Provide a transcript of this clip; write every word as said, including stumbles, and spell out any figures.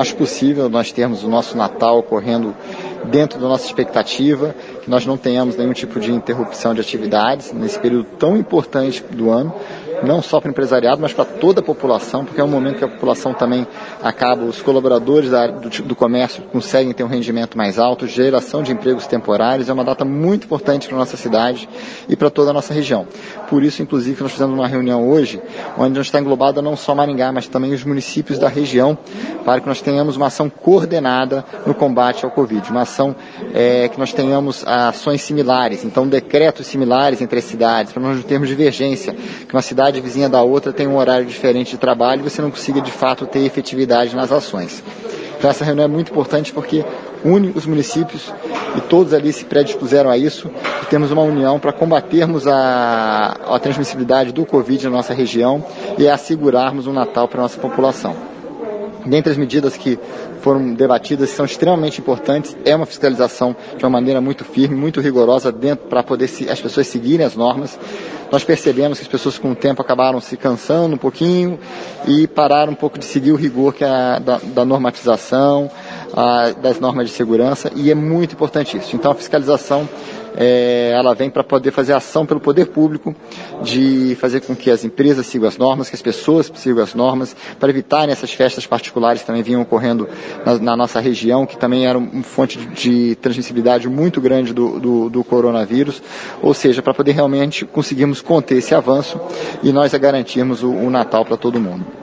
acho possível nós termos o nosso Natal ocorrendo dentro da nossa expectativa, que nós não tenhamos nenhum tipo de interrupção de atividades nesse período tão importante do ano, não só para o empresariado, mas para toda a população, porque é um momento que a população também acaba, os colaboradores da área do, do comércio conseguem ter um rendimento mais alto, geração de empregos temporários, é uma data muito importante para a nossa cidade e para toda a nossa região. Por isso, inclusive, nós fizemos uma reunião hoje, onde nós está englobada não só Maringá, mas também os municípios da região, para que nós tenhamos uma ação coordenada no combate ao Covid, uma ação é, que nós tenhamos ações similares, então decretos similares entre as cidades, para nós não termos divergência, que uma cidade vizinha da outra tem um horário diferente de trabalho e você não consiga de fato ter efetividade nas ações. Então essa reunião é muito importante porque une os municípios e todos ali se predispuseram a isso e temos uma união para combatermos a, a transmissibilidade do Covid na nossa região e assegurarmos um Natal para a nossa população. Dentre as medidas que foram debatidas, que são extremamente importantes, é uma fiscalização de uma maneira muito firme, muito rigorosa, dentro para poder se, as pessoas seguirem as normas. Nós percebemos que as pessoas com o tempo acabaram se cansando um pouquinho e pararam um pouco de seguir o rigor que é a, da, da normatização, a, das normas de segurança, e é muito importante isso. Então a fiscalização É, ela vem para poder fazer ação pelo poder público, de fazer com que as empresas sigam as normas, que as pessoas sigam as normas, para evitarem essas festas particulares que também vinham ocorrendo na, na nossa região, que também era uma fonte de, de transmissibilidade muito grande do, do, do coronavírus, ou seja, para poder realmente conseguirmos conter esse avanço e nós garantirmos o, o Natal para todo mundo.